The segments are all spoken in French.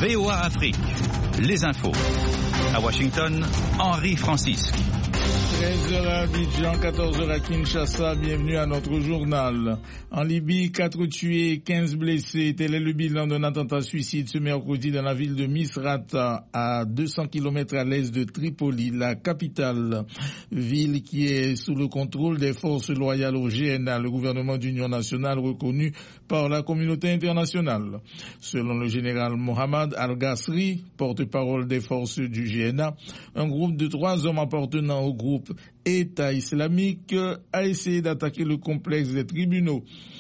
VOA Afrique, les infos. À Washington, Henri Francisque. 13h à Abidjan, 14h à Kinshasa, bienvenue à notre journal. En Libye, 4 tués, 15 blessés. Tel est le bilan d'un attentat suicide ce mercredi dans la ville de Misrata, à 200 km à l'est de Tripoli, la capitale. Ville qui est sous le contrôle des forces loyales au GNA, le gouvernement d'union nationale reconnu par la communauté internationale. Selon le général Mohamed Al-Ghasri, porte-parole des forces du GNA, un groupe de 3 hommes appartenant au groupe État islamique a essayé d'attaquer le complexe des tribunaux.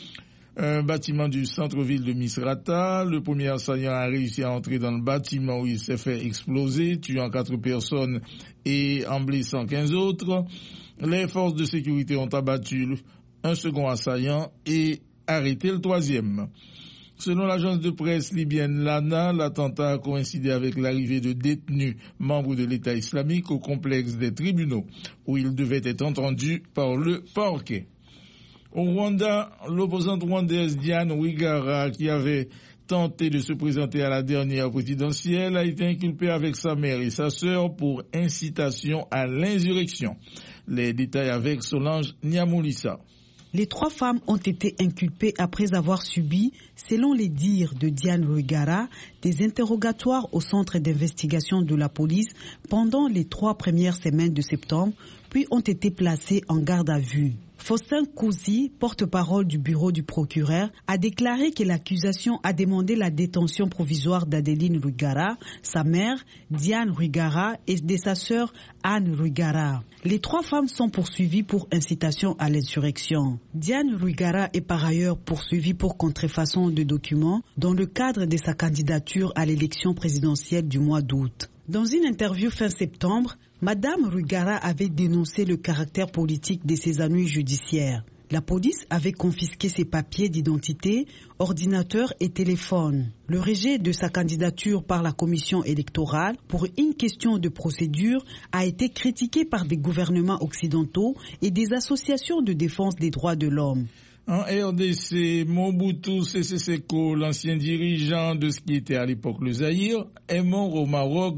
Un bâtiment du centre-ville de Misrata. Le premier assaillant a réussi à entrer dans le bâtiment où il s'est fait exploser, tuant 4 personnes et en blessant 15 autres. Les forces de sécurité ont abattu un second assaillant et arrêté le 3e. Selon l'agence de presse libyenne Lana, l'attentat a coïncidé avec l'arrivée de détenus membres de l'État islamique au complexe des tribunaux, où ils devaient être entendus par le parquet. Au Rwanda, l'opposante rwandaise Diane Rwigara, qui avait tenté de se présenter à la dernière présidentielle, a été inculpée avec sa mère et sa sœur pour incitation à l'insurrection. Les détails avec Solange Nyamulisa. Les 3 femmes ont été inculpées après avoir subi, selon les dires de Diane Rwigara, des interrogatoires au centre d'investigation de la police pendant les 3 premières semaines de septembre, puis ont été placées en garde à vue. Faustin Kouzi, porte-parole du bureau du procureur, a déclaré que l'accusation a demandé la détention provisoire d'Adeline Rwigara, sa mère, Diane Rwigara, et de sa sœur Anne Rwigara. Les 3 femmes sont poursuivies pour incitation à l'insurrection. Diane Rwigara est par ailleurs poursuivie pour contrefaçon de documents dans le cadre de sa candidature à l'élection présidentielle du mois d'août. Dans une interview fin septembre, Madame Rwigara avait dénoncé le caractère politique de ses ennuis judiciaires. La police avait confisqué ses papiers d'identité, ordinateur et téléphone. Le rejet de sa candidature par la commission électorale pour une question de procédure a été critiqué par des gouvernements occidentaux et des associations de défense des droits de l'homme. En RDC, Mobutu Sese Seko, l'ancien dirigeant de ce qui était à l'époque le Zaïre, est mort au Maroc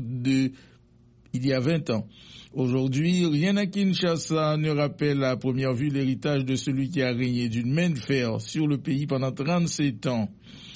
il y a 20 ans. Aujourd'hui, rien à Kinshasa ne rappelle à première vue l'héritage de celui qui a régné d'une main de fer sur le pays pendant 37 ans.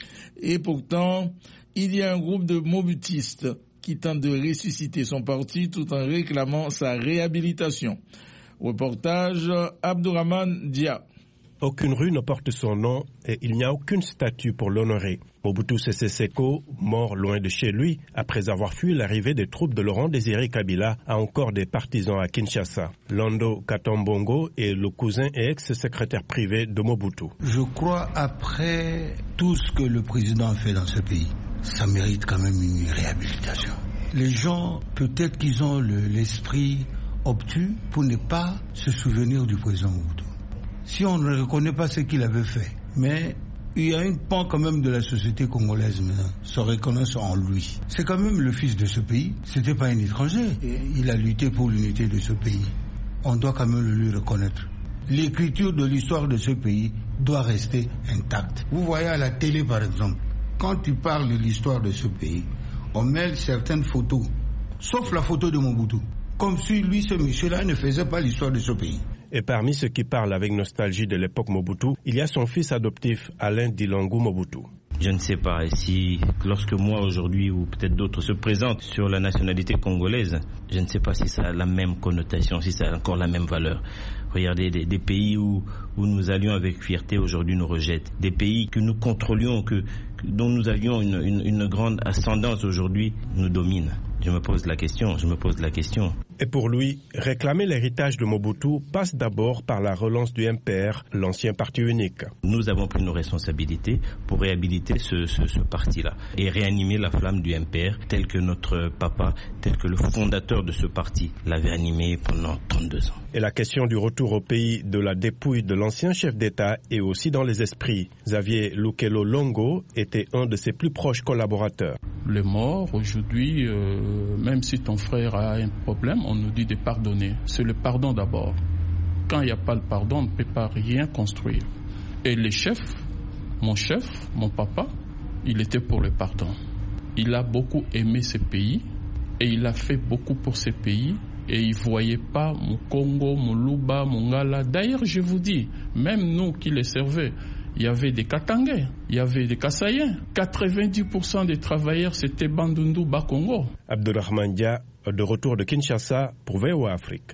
Et pourtant, il y a un groupe de mobutistes qui tente de ressusciter son parti tout en réclamant sa réhabilitation. Reportage Abdourahmane Dia. Aucune rue ne porte son nom et il n'y a aucune statue pour l'honorer. Mobutu Sese Seko, mort loin de chez lui, après avoir fui l'arrivée des troupes de Laurent Désiré Kabila, a encore des partisans à Kinshasa. Lando Katombongo est le cousin et ex-secrétaire privé de Mobutu. Je crois, après tout ce que le président a fait dans ce pays, ça mérite quand même une réhabilitation. Les gens, peut-être qu'ils ont l'esprit obtus pour ne pas se souvenir du président Mobutu. Si on ne reconnaît pas ce qu'il avait fait, mais il y a une pan quand même de la société congolaise maintenant, se reconnaissent en lui. C'est quand même le fils de ce pays, c'était pas un étranger. Il a lutté pour l'unité de ce pays. On doit quand même le lui reconnaître. L'écriture de l'histoire de ce pays doit rester intacte. Vous voyez à la télé par exemple, quand tu parles de l'histoire de ce pays, on met certaines photos, sauf la photo de Mobutu, comme si lui, ce monsieur-là, ne faisait pas l'histoire de ce pays. Et parmi ceux qui parlent avec nostalgie de l'époque Mobutu, il y a son fils adoptif, Alain Dilangou Mobutu. Je ne sais pas si lorsque moi aujourd'hui ou peut-être d'autres se présentent sur la nationalité congolaise, je ne sais pas si ça a la même connotation, si ça a encore la même valeur. Regardez, des pays où nous allions avec fierté aujourd'hui nous rejettent. Des pays que nous contrôlions, dont nous avions une grande ascendance aujourd'hui nous dominent. Je me pose la question. Et pour lui, réclamer l'héritage de Mobutu passe d'abord par la relance du MPR, l'ancien parti unique. Nous avons pris nos responsabilités pour réhabiliter ce parti-là et réanimer la flamme du MPR tel que notre papa, tel que le fondateur de ce parti l'avait animé pendant 32 ans. Et la question du retour au pays de la dépouille de l'ancien chef d'État est aussi dans les esprits. Xavier Lukelo Longo était un de ses plus proches collaborateurs. Les morts, aujourd'hui, même si ton frère a un problème, on nous dit de pardonner. C'est le pardon d'abord. Quand il n'y a pas le pardon, on ne peut pas rien construire. Et les chefs, mon chef, mon papa, il était pour le pardon. il a beaucoup aimé ce pays et il a fait beaucoup pour ce pays. Et ils ne voyaient pas mon Congo, mon Luba, mon Ngala. D'ailleurs, je vous dis, même nous qui les servaient, il y avait des Katangais, il y avait des Kassaïens. 90% des travailleurs, c'était Bandundu, Bas-Congo. Abdurrahman Dia, de retour de Kinshasa pour VOA Afrique.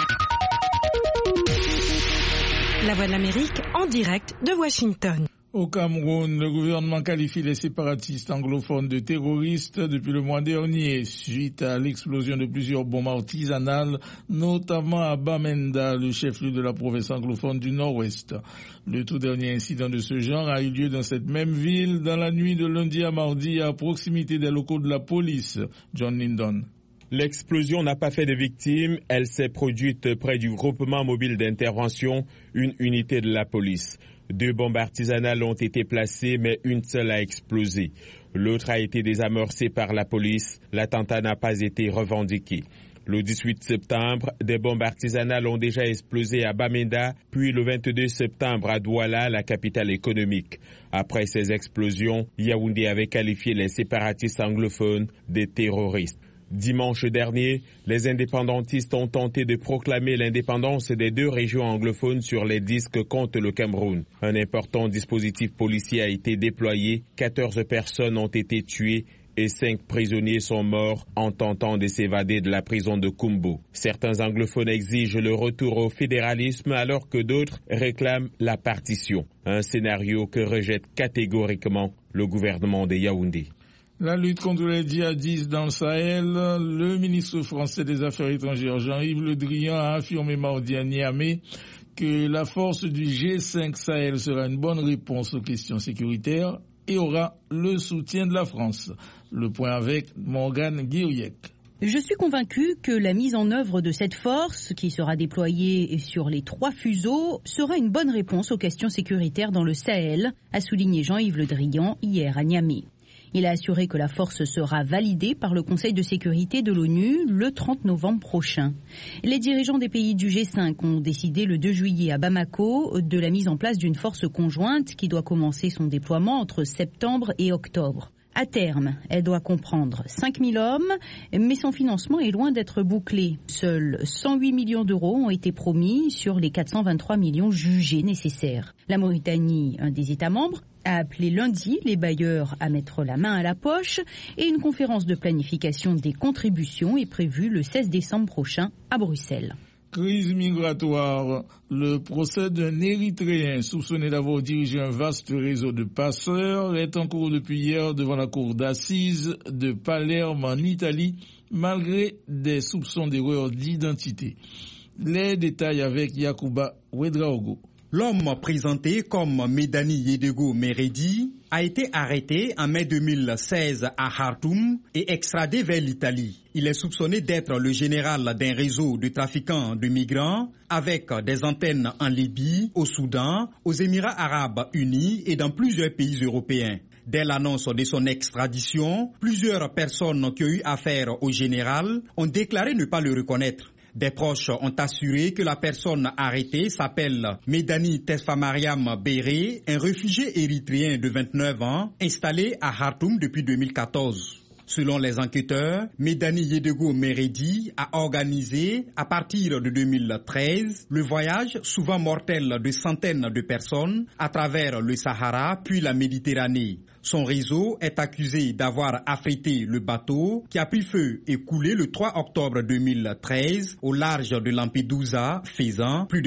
La Voix de l'Amérique en direct de Washington. Au Cameroun, le gouvernement qualifie les séparatistes anglophones de terroristes depuis le mois dernier, suite à l'explosion de plusieurs bombes artisanales, notamment à Bamenda, le chef-lieu de la province anglophone du Nord-Ouest. Le tout dernier incident de ce genre a eu lieu dans cette même ville dans la nuit de lundi à mardi à proximité des locaux de la police. John Lindon. L'explosion n'a pas fait de victimes, elle s'est produite près du groupement mobile d'intervention, une unité de la police. 2 bombes artisanales ont été placées, mais une seule a explosé. L'autre a été désamorcée par la police. L'attentat n'a pas été revendiqué. Le 18 septembre, des bombes artisanales ont déjà explosé à Bamenda, puis le 22 septembre à Douala, la capitale économique. Après ces explosions, Yaoundé avait qualifié les séparatistes anglophones de terroristes. Dimanche dernier, les indépendantistes ont tenté de proclamer l'indépendance des 2 régions anglophones sur les 10 que compte le Cameroun. Un important dispositif policier a été déployé, 14 personnes ont été tuées et 5 prisonniers sont morts en tentant de s'évader de la prison de Kumbo. Certains anglophones exigent le retour au fédéralisme alors que d'autres réclament la partition. Un scénario que rejette catégoriquement le gouvernement de Yaoundé. La lutte contre les djihadistes dans le Sahel, le ministre français des Affaires étrangères Jean-Yves Le Drian a affirmé mardi à Niamey que la force du G5 Sahel sera une bonne réponse aux questions sécuritaires et aura le soutien de la France. Le point avec Morgane Guiriec. Je suis convaincu que la mise en œuvre de cette force, qui sera déployée sur les 3 fuseaux, sera une bonne réponse aux questions sécuritaires dans le Sahel, a souligné Jean-Yves Le Drian hier à Niamey. Il a assuré que la force sera validée par le Conseil de sécurité de l'ONU le 30 novembre prochain. Les dirigeants des pays du G5 ont décidé le 2 juillet à Bamako de la mise en place d'une force conjointe qui doit commencer son déploiement entre septembre et octobre. À terme, elle doit comprendre 5 000 hommes, mais son financement est loin d'être bouclé. Seuls 108 millions d'euros ont été promis sur les 423 millions jugés nécessaires. La Mauritanie, un des États membres, a appelé lundi les bailleurs à mettre la main à la poche et une conférence de planification des contributions est prévue le 16 décembre prochain à Bruxelles. Crise migratoire. Le procès d'un Érythréen soupçonné d'avoir dirigé un vaste réseau de passeurs est en cours depuis hier devant la cour d'assises de Palerme en Italie, malgré des soupçons d'erreur d'identité. Les détails avec Yacouba Ouedraogo. L'homme présenté comme Medani Yedego Meredi a été arrêté en mai 2016 à Khartoum et extradé vers l'Italie. Il est soupçonné d'être le général d'un réseau de trafiquants de migrants avec des antennes en Libye, au Soudan, aux Émirats arabes unis et dans plusieurs pays européens. Dès l'annonce de son extradition, plusieurs personnes qui ont eu affaire au général ont déclaré ne pas le reconnaître. Des proches ont assuré que la personne arrêtée s'appelle Medani Tesfamariam Béré, un réfugié érythréen de 29 ans installé à Khartoum depuis 2014. Selon les enquêteurs, Medani Yedego Meredi a organisé, à partir de 2013, le voyage souvent mortel de centaines de personnes à travers le Sahara puis la Méditerranée. Son réseau est accusé d'avoir affrété le bateau qui a pris feu et coulé le 3 octobre 2013 au large de Lampedusa, faisant plus de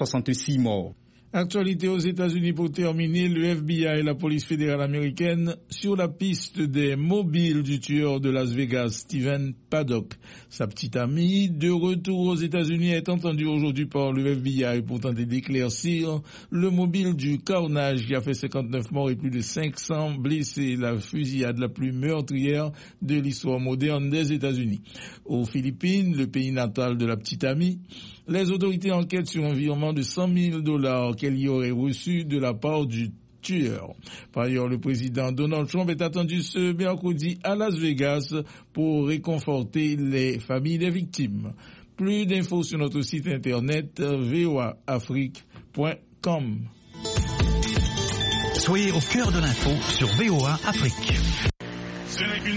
366 morts. Actualité aux États-Unis pour terminer, le FBI et la police fédérale américaine sur la piste des mobiles du tueur de Las Vegas, Stephen Paddock. Sa petite amie, de retour aux États-Unis, est entendue aujourd'hui par le FBI pour tenter d'éclaircir le mobile du carnage qui a fait 59 morts et plus de 500 blessés, la fusillade la plus meurtrière de l'histoire moderne des États-Unis. Aux Philippines, le pays natal de la petite amie, les autorités enquêtent sur un virement de $100,000 qu'elle y aurait reçu de la part du tueur. Par ailleurs, le président Donald Trump est attendu ce mercredi à Las Vegas pour réconforter les familles des victimes. Plus d'infos sur notre site internet voaafrique.com. Soyez au cœur de l'info sur VOA Afrique. Ce n'est qu'une